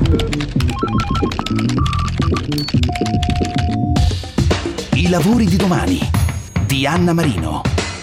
I lavori di domani di Anna Marino.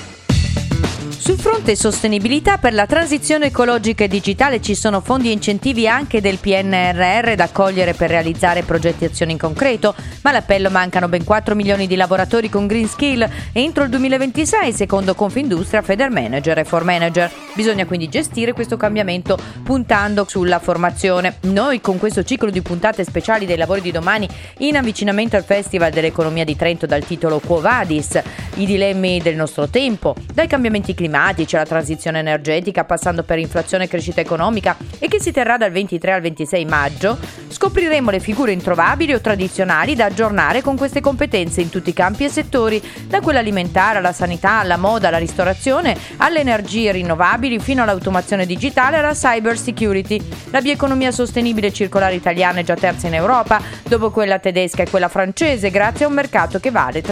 Sul fronte sostenibilità, per la transizione ecologica e digitale ci sono fondi e incentivi anche del PNRR da cogliere per realizzare progetti e azioni in concreto, ma all'appello mancano ben 4 milioni di lavoratori con green skill entro il 2026, secondo Confindustria, Federmanager e Formanager. Bisogna quindi gestire questo cambiamento puntando sulla formazione. Noi con questo ciclo di puntate speciali dei lavori di domani, in avvicinamento al Festival dell'Economia di Trento dal titolo Quo Vadis, i dilemmi del nostro tempo, dai cambiamenti climatici alla transizione energetica, passando per inflazione e crescita economica, e che si terrà dal 23 al 26 maggio, scopriremo le figure introvabili o tradizionali da aggiornare con queste competenze in tutti i campi e settori, da quella alimentare alla sanità, alla moda, alla ristorazione, alle energie rinnovabili fino all'automazione digitale e alla cyber security. La bioeconomia sostenibile e circolare italiana è già terza in Europa, dopo quella tedesca e quella francese, grazie a un mercato che vale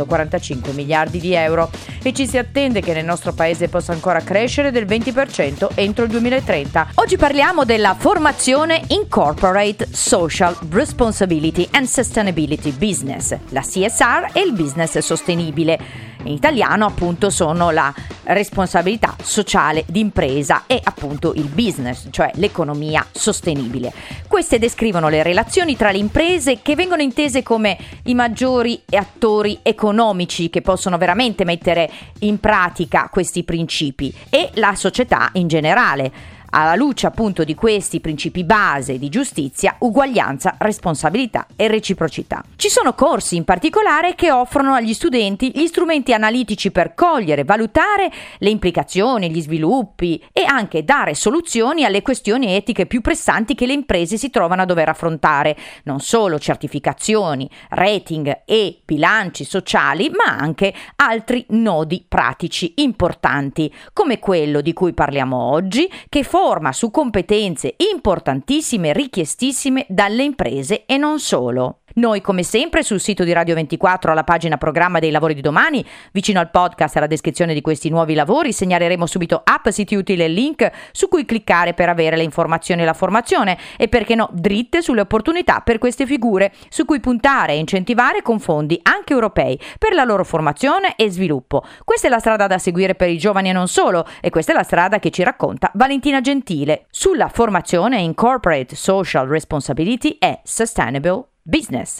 345 miliardi di euro. E ci si attende che nel nostro paese possa ancora crescere del 20% entro il 2030. Oggi parliamo della formazione in Corporate Social Responsibility and Sustainability Business, la CSR e il business sostenibile. In italiano appunto sono la responsabilità sociale d'impresa e appunto il business, cioè l'economia sostenibile. Queste descrivono le relazioni tra le imprese, che vengono intese come i maggiori attori economici che possono veramente mettere in pratica questi principi, e la società in generale, alla luce appunto di questi principi base di giustizia, uguaglianza, responsabilità e reciprocità. Ci sono corsi in particolare che offrono agli studenti gli strumenti analitici per cogliere, valutare le implicazioni, gli sviluppi e anche dare soluzioni alle questioni etiche più pressanti che le imprese si trovano a dover affrontare, non solo certificazioni, rating e bilanci sociali, ma anche altri nodi pratici importanti, come quello di cui parliamo oggi, che forma su competenze importantissime, richiestissime dalle imprese e non solo. Noi come sempre sul sito di Radio 24 alla pagina programma dei lavori di domani, vicino al podcast e alla descrizione di questi nuovi lavori, segnaleremo subito app, siti utili e link su cui cliccare per avere le informazioni e la formazione, e perché no dritte sulle opportunità per queste figure su cui puntare e incentivare con fondi anche europei per la loro formazione e sviluppo. Questa è la strada da seguire per i giovani e non solo, e questa è la strada che ci racconta Valentina Gentile sulla formazione in Corporate Social Responsibility e Sustainable Business.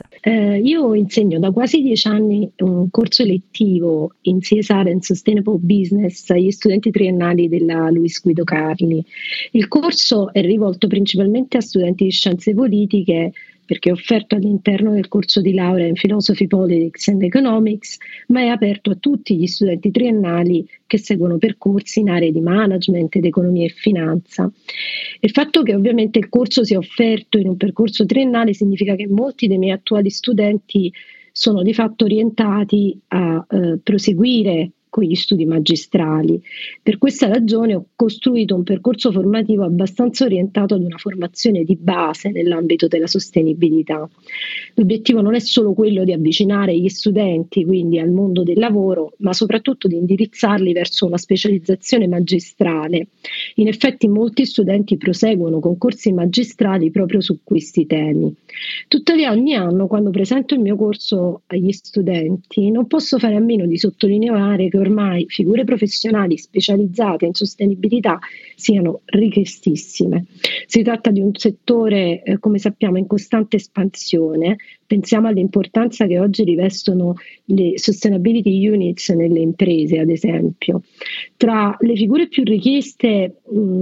Io insegno da quasi 10 anni un corso elettivo in CSR and Sustainable Business agli studenti triennali della Luis Guido Carli. Il corso è rivolto principalmente a studenti di scienze politiche, perché è offerto all'interno del corso di laurea in Philosophy, Politics and Economics, ma è aperto a tutti gli studenti triennali che seguono percorsi in aree di management, ed economia e finanza. Il fatto che ovviamente il corso sia offerto in un percorso triennale significa che molti dei miei attuali studenti sono di fatto orientati a proseguire con gli studi magistrali. Per questa ragione ho costruito un percorso formativo abbastanza orientato ad una formazione di base nell'ambito della sostenibilità. L'obiettivo non è solo quello di avvicinare gli studenti quindi al mondo del lavoro, ma soprattutto di indirizzarli verso una specializzazione magistrale. In effetti molti studenti proseguono con corsi magistrali proprio su questi temi. Tuttavia ogni anno, quando presento il mio corso agli studenti, non posso fare a meno di sottolineare che ormai figure professionali specializzate in sostenibilità siano richiestissime. Si tratta di un settore, come sappiamo, in costante espansione. Pensiamo all'importanza che oggi rivestono le sustainability units nelle imprese, ad esempio. Tra le figure più richieste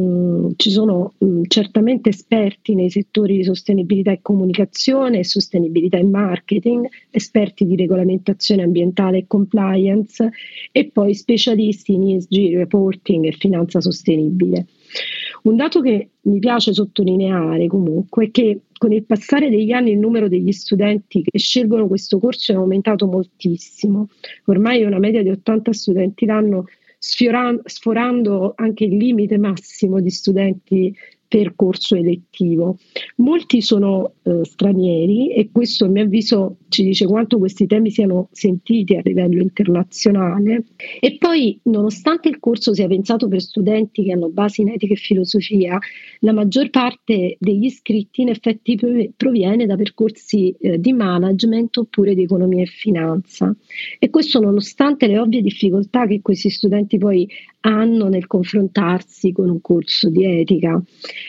ci sono certamente esperti nei settori di sostenibilità e comunicazione, sostenibilità e marketing, esperti di regolamentazione ambientale e compliance, e poi specialisti in ESG, reporting e finanza sostenibile. Un dato che mi piace sottolineare comunque è che con il passare degli anni il numero degli studenti che scelgono questo corso è aumentato moltissimo. Ormai è una media di 80 studenti l'anno, sforando anche il limite massimo di studenti percorso elettivo. Molti sono stranieri e questo a mio avviso ci dice quanto questi temi siano sentiti a livello internazionale. E poi, nonostante il corso sia pensato per studenti che hanno basi in etica e filosofia, la maggior parte degli iscritti in effetti proviene da percorsi di management oppure di economia e finanza. E questo nonostante le ovvie difficoltà che questi studenti poi hanno nel confrontarsi con un corso di etica.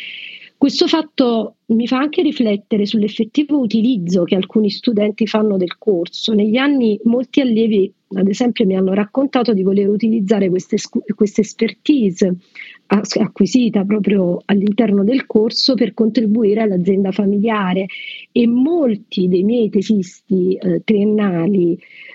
Questo fatto mi fa anche riflettere sull'effettivo utilizzo che alcuni studenti fanno del corso. Negli anni molti allievi, ad esempio, mi hanno raccontato di voler utilizzare queste expertise acquisita proprio all'interno del corso per contribuire all'azienda familiare, e molti dei miei tesisti triennali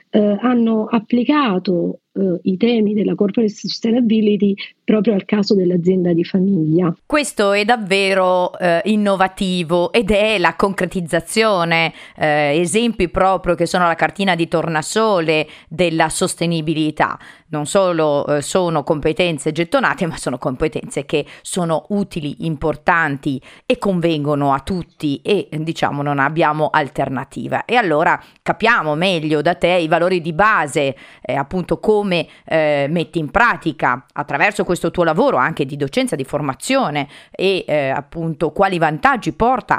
hanno applicato i temi della corporate sustainability proprio al caso dell'azienda di famiglia. Questo è davvero innovativo ed è la concretizzazione, esempi proprio che sono la cartina di tornasole della sostenibilità. Non solo sono competenze gettonate, ma sono competenze che sono utili, importanti e convengono a tutti e diciamo non abbiamo alternativa. E allora capiamo meglio da te i valori di base, appunto come metti in pratica attraverso questo tuo lavoro anche di docenza, di formazione e appunto quali vantaggi porta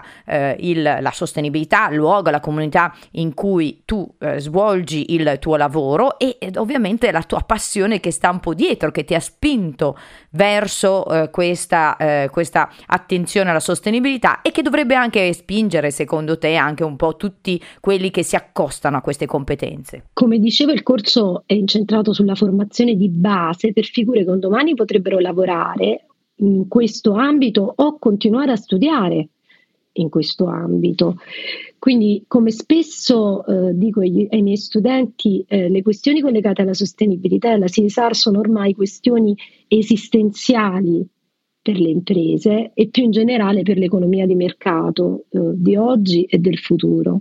la sostenibilità, il luogo, la comunità in cui tu svolgi il tuo lavoro ed ovviamente la tua passione che sta un po' dietro, che ti ha spinto verso questa attenzione alla sostenibilità e che dovrebbe anche spingere secondo te anche un po' tutti quelli che si accostano a queste competenze. Come dicevo, il corso è incentrato sulla formazione di base per figure che un domani potrebbero lavorare in questo ambito o continuare a studiare in questo ambito. Quindi, come spesso dico ai miei studenti, le questioni collegate alla sostenibilità e alla CSR sono ormai questioni esistenziali per le imprese e più in generale per l'economia di mercato di oggi e del futuro.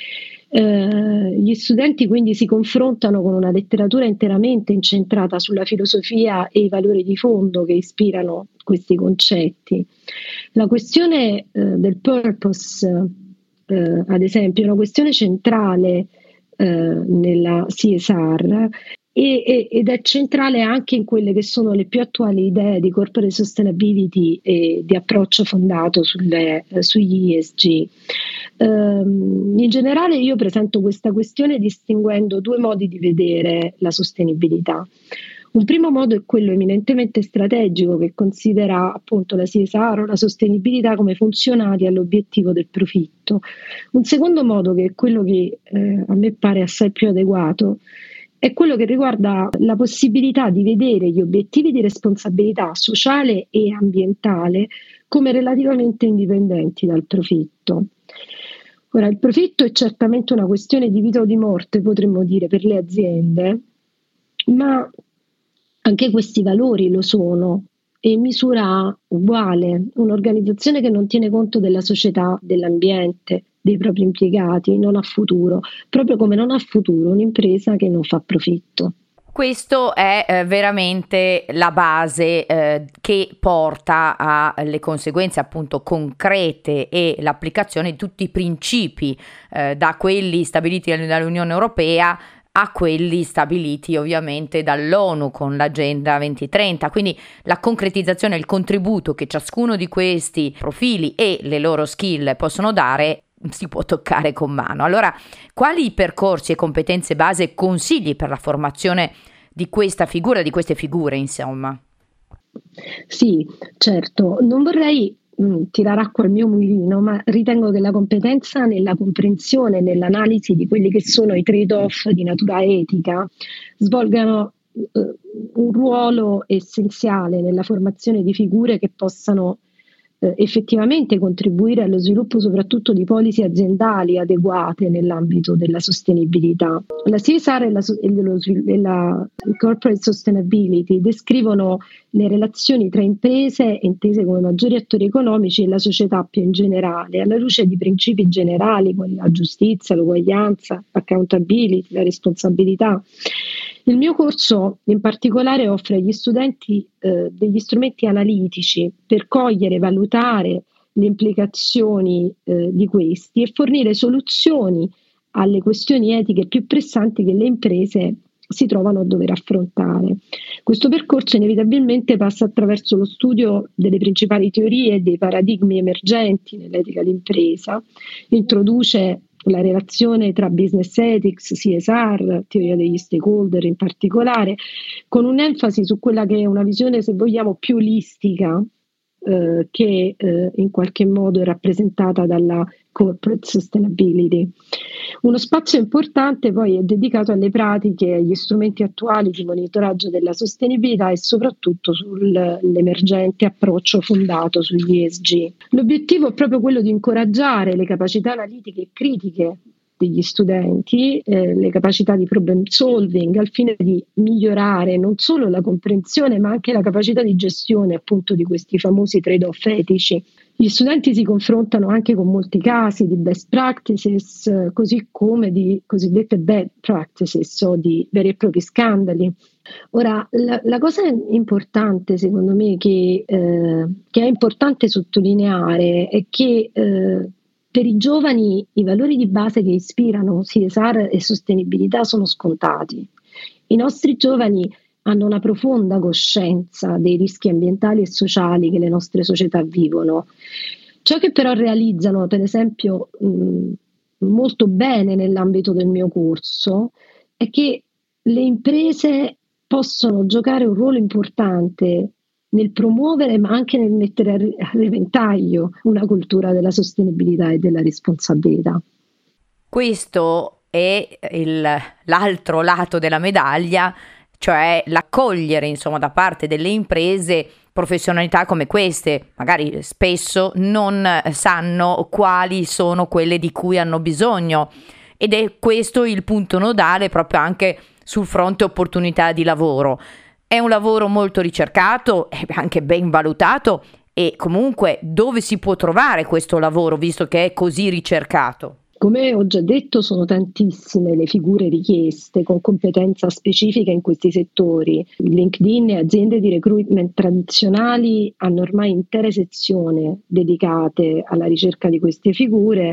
Gli studenti quindi si confrontano con una letteratura interamente incentrata sulla filosofia e i valori di fondo che ispirano questi concetti. La questione del purpose, ad esempio, è una questione centrale nella CSR ed è centrale anche in quelle che sono le più attuali idee di corporate sustainability e di approccio fondato sugli ESG. In generale io presento questa questione distinguendo due modi di vedere la sostenibilità. Un primo modo è quello eminentemente strategico che considera appunto la CSR o la sostenibilità come funzionali all'obiettivo del profitto. Un secondo modo, che è quello che a me pare assai più adeguato, è quello che riguarda la possibilità di vedere gli obiettivi di responsabilità sociale e ambientale come relativamente indipendenti dal profitto. Ora, il profitto è certamente una questione di vita o di morte, potremmo dire, per le aziende, ma anche questi valori lo sono e in misura uguale. Un'organizzazione che non tiene conto della società, dell'ambiente, dei propri impiegati non ha futuro, proprio come non ha futuro un'impresa che non fa profitto. Questo è veramente la base che porta alle conseguenze appunto concrete e l'applicazione di tutti i principi da quelli stabiliti dall'Unione Europea a quelli stabiliti ovviamente dall'ONU con l'Agenda 2030, quindi la concretizzazione, il contributo che ciascuno di questi profili e le loro skill possono dare si può toccare con mano. Allora, quali percorsi e competenze base consigli per la formazione di questa figura, di queste figure, insomma? Sì, certo, non vorrei tirare acqua al mio mulino, ma ritengo che la competenza nella comprensione e nell'analisi di quelli che sono i trade-off di natura etica svolgano un ruolo essenziale nella formazione di figure che possano effettivamente contribuire allo sviluppo soprattutto di policy aziendali adeguate nell'ambito della sostenibilità. La CSR e la Corporate Sustainability descrivono le relazioni tra imprese, intese come maggiori attori economici, e la società più in generale, alla luce di principi generali come la giustizia, l'uguaglianza, l'accountability, la responsabilità. Il mio corso in particolare offre agli studenti degli strumenti analitici per cogliere e valutare le implicazioni di questi e fornire soluzioni alle questioni etiche più pressanti che le imprese si trovano a dover affrontare. Questo percorso inevitabilmente passa attraverso lo studio delle principali teorie e dei paradigmi emergenti nell'etica d'impresa, introduce la relazione tra business ethics, CSR, teoria degli stakeholder in particolare, con un'enfasi su quella che è una visione, se vogliamo, più olistica, che in qualche modo è rappresentata dalla corporate sustainability. Uno spazio importante poi è dedicato alle pratiche e agli strumenti attuali di monitoraggio della sostenibilità e soprattutto sull'emergente approccio fondato sugli ESG. L'obiettivo è proprio quello di incoraggiare le capacità analitiche e critiche degli studenti, le capacità di problem solving al fine di migliorare non solo la comprensione ma anche la capacità di gestione appunto di questi famosi trade-off etici. Gli studenti si confrontano anche con molti casi di best practices, così come di cosiddette bad practices o di veri e propri scandali. Ora, la cosa importante secondo me che è importante sottolineare è che per i giovani i valori di base che ispirano CSR e sostenibilità sono scontati. I nostri giovani hanno una profonda coscienza dei rischi ambientali e sociali che le nostre società vivono. Ciò che però realizzano, per esempio, molto bene nell'ambito del mio corso, è che le imprese possono giocare un ruolo importante nel promuovere ma anche nel mettere a repentaglio una cultura della sostenibilità e della responsabilità. Questo è l'altro lato della medaglia, cioè l'accogliere insomma da parte delle imprese professionalità come queste. Magari spesso non sanno quali sono quelle di cui hanno bisogno ed è questo il punto nodale proprio anche sul fronte opportunità di lavoro. È un lavoro molto ricercato e anche ben valutato, e comunque dove si può trovare questo lavoro visto che è così ricercato? Come ho già detto, sono tantissime le figure richieste con competenza specifica in questi settori. LinkedIn e aziende di recruitment tradizionali hanno ormai intere sezioni dedicate alla ricerca di queste figure.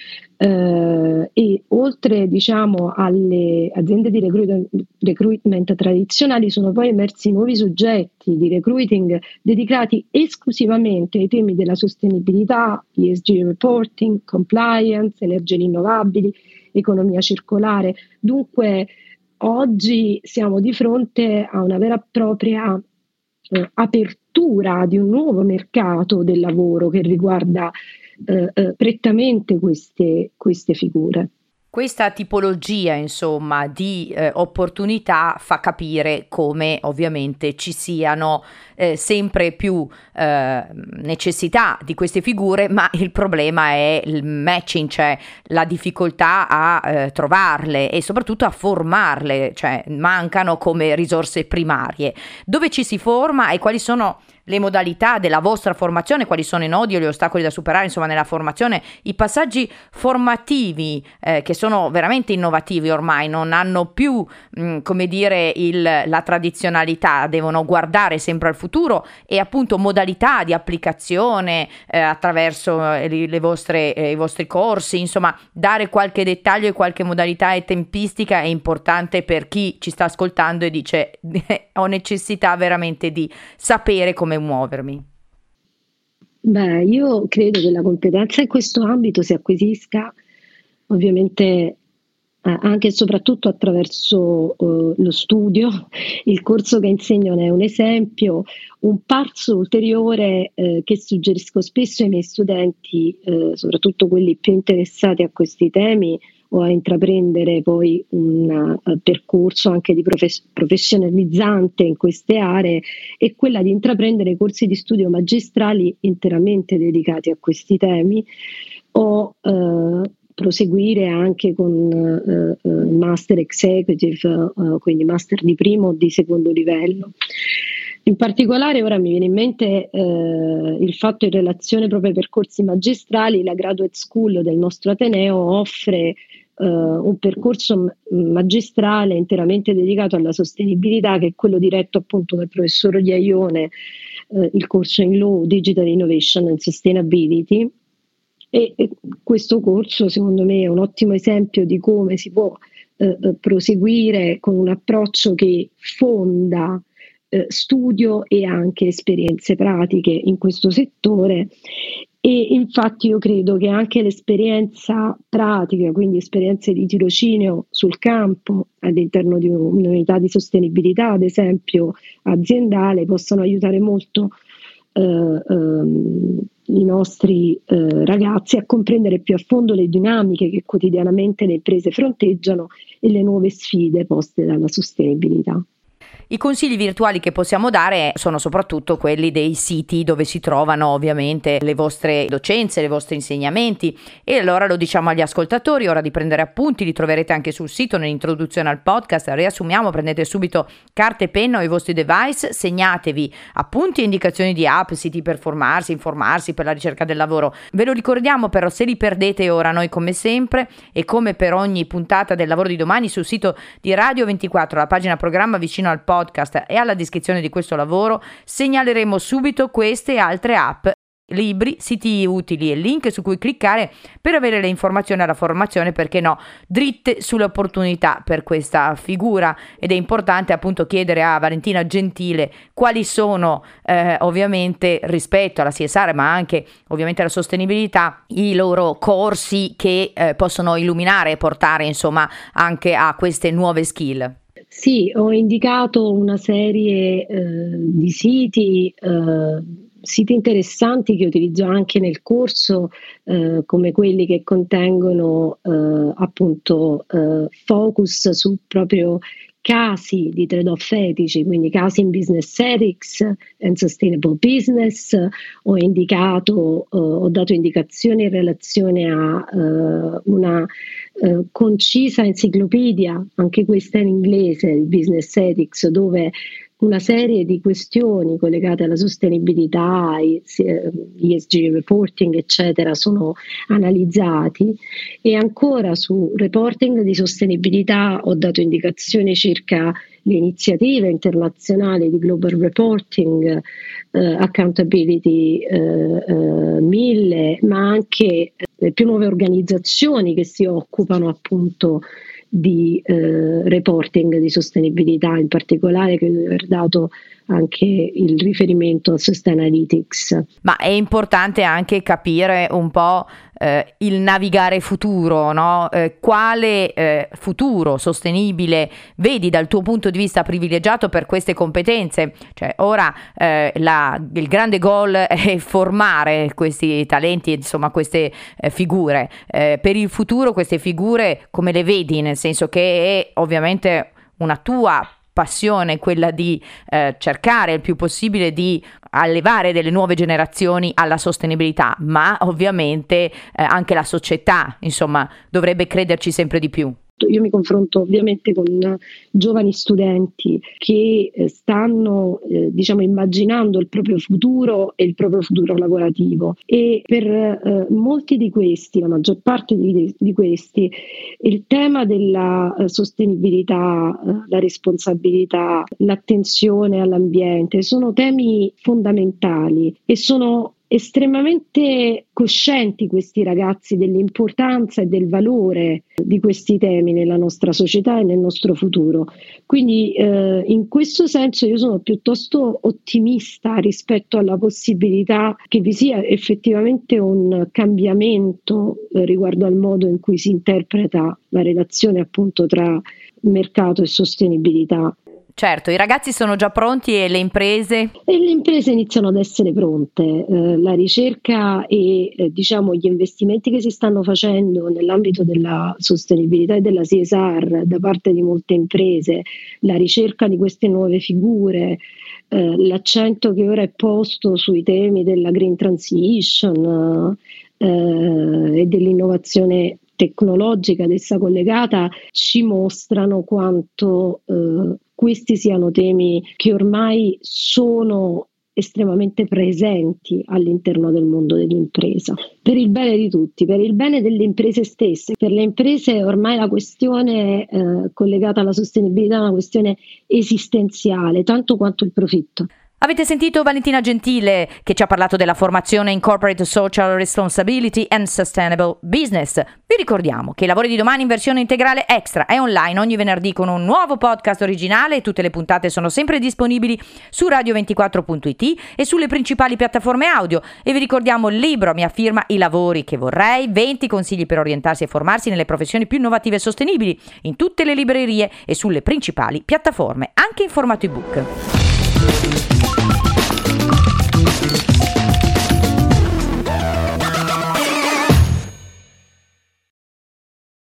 E oltre alle aziende di recruitment tradizionali sono poi emersi nuovi soggetti di recruiting dedicati esclusivamente ai temi della sostenibilità, ESG reporting, compliance, energie rinnovabili, economia circolare. Dunque oggi siamo di fronte a una vera e propria apertura di un nuovo mercato del lavoro che riguarda prettamente queste figure. Questa tipologia, insomma, di opportunità fa capire come ovviamente ci siano sempre più necessità di queste figure, ma il problema è il matching, cioè la difficoltà a trovarle e soprattutto a formarle, cioè mancano come risorse primarie. Dove ci si forma e quali sono le modalità della vostra formazione, quali sono i nodi o gli ostacoli da superare, insomma, nella formazione, i passaggi formativi che sono veramente innovativi ormai, non hanno più, come dire, la tradizionalità, devono guardare sempre al futuro e appunto modalità di applicazione attraverso i vostri corsi, insomma, dare qualche dettaglio e qualche modalità e tempistica è importante per chi ci sta ascoltando e dice ho necessità veramente di sapere come muovermi. Beh, io credo che la competenza in questo ambito si acquisisca ovviamente anche e soprattutto attraverso lo studio. Il corso che insegno ne è un esempio. Un passo ulteriore che suggerisco spesso ai miei studenti, soprattutto quelli più interessati a questi temi o a intraprendere poi un percorso anche di professionalizzante in queste aree, è quella di intraprendere corsi di studio magistrali interamente dedicati a questi temi o proseguire anche con master executive, quindi master di primo o di secondo livello. In particolare ora mi viene in mente il fatto in relazione proprio ai percorsi magistrali, la Graduate School del nostro Ateneo offre un percorso magistrale interamente dedicato alla sostenibilità, che è quello diretto appunto dal professor Iaione, il corso in Law, Digital Innovation and Sustainability. E questo corso secondo me è un ottimo esempio di come si può proseguire con un approccio che fonda studio e anche esperienze pratiche in questo settore. E infatti io credo che anche l'esperienza pratica, quindi esperienze di tirocinio sul campo all'interno di un'unità di sostenibilità, ad esempio aziendale, possano aiutare molto i nostri ragazzi a comprendere più a fondo le dinamiche che quotidianamente le imprese fronteggiano e le nuove sfide poste dalla sostenibilità. I consigli virtuali che possiamo dare sono soprattutto quelli dei siti dove si trovano ovviamente le vostre docenze, i vostri insegnamenti, e allora lo diciamo agli ascoltatori, ora di prendere appunti, li troverete anche sul sito nell'introduzione al podcast. Riassumiamo, prendete subito carta e penna o i vostri device, segnatevi appunti e indicazioni di app, siti per formarsi, informarsi per la ricerca del lavoro. Ve lo ricordiamo però, se li perdete ora, noi come sempre e come per ogni puntata del Lavoro di Domani, sul sito di Radio 24, la pagina programma vicino al podcast e alla descrizione di questo lavoro, segnaleremo subito queste e altre app, libri, siti utili e link su cui cliccare per avere le informazioni alla formazione, perché no, dritte sulle opportunità per questa figura. Ed è importante appunto chiedere a Valentina Gentile quali sono ovviamente rispetto alla CSR, ma anche ovviamente alla sostenibilità, i loro corsi che possono illuminare e portare insomma anche a queste nuove skill. Sì, ho indicato una serie di siti interessanti che utilizzo anche nel corso, come quelli che contengono appunto focus su proprio casi di trade-off etici, quindi casi in business ethics and sustainable business. Ho dato indicazioni in relazione a una concisa enciclopedia, anche questa in inglese, il business ethics, dove una serie di questioni collegate alla sostenibilità, ESG reporting, eccetera, sono analizzati. E ancora su reporting di sostenibilità ho dato indicazioni circa le iniziative internazionali di global reporting, accountability 1000, ma anche le più nuove organizzazioni che si occupano appunto di reporting di sostenibilità, in particolare che deve aver dato anche il riferimento a Sustainalytics. Ma è importante anche capire un po' il navigare futuro, no? Quale futuro sostenibile vedi dal tuo punto di vista privilegiato per queste competenze? Cioè, ora il grande goal è formare questi talenti, insomma queste figure. Per il futuro queste figure come le vedi? Nel senso che è ovviamente una tua passione quella di cercare il più possibile di allevare delle nuove generazioni alla sostenibilità, ma ovviamente anche la società, insomma, dovrebbe crederci sempre di più. Io mi confronto ovviamente con giovani studenti che stanno immaginando il proprio futuro e il proprio futuro lavorativo, e per molti di questi, la maggior parte di questi, il tema della sostenibilità, la responsabilità, l'attenzione all'ambiente sono temi fondamentali e sono estremamente coscienti questi ragazzi dell'importanza e del valore di questi temi nella nostra società e nel nostro futuro. Quindi in questo senso io sono piuttosto ottimista rispetto alla possibilità che vi sia effettivamente un cambiamento riguardo al modo in cui si interpreta la relazione appunto tra mercato e sostenibilità. Certo, i ragazzi sono già pronti e le imprese? E le imprese iniziano ad essere pronte. La ricerca e gli investimenti che si stanno facendo nell'ambito della sostenibilità e della CSR da parte di molte imprese, la ricerca di queste nuove figure, l'accento che ora è posto sui temi della green transition e dell'innovazione tecnologica ad essa collegata, ci mostrano quanto questi siano temi che ormai sono estremamente presenti all'interno del mondo dell'impresa, per il bene di tutti, per il bene delle imprese stesse. Per le imprese ormai la questione collegata alla sostenibilità è una questione esistenziale, tanto quanto il profitto. Avete sentito Valentina Gentile che ci ha parlato della formazione in Corporate Social Responsibility and Sustainable Business. Vi ricordiamo che i lavori di domani in versione integrale extra è online ogni venerdì con un nuovo podcast originale e tutte le puntate sono sempre disponibili su radio24.it e sulle principali piattaforme audio. E vi ricordiamo il libro a mia firma I lavori che vorrei, 20 consigli per orientarsi e formarsi nelle professioni più innovative e sostenibili in tutte le librerie e sulle principali piattaforme, anche in formato ebook.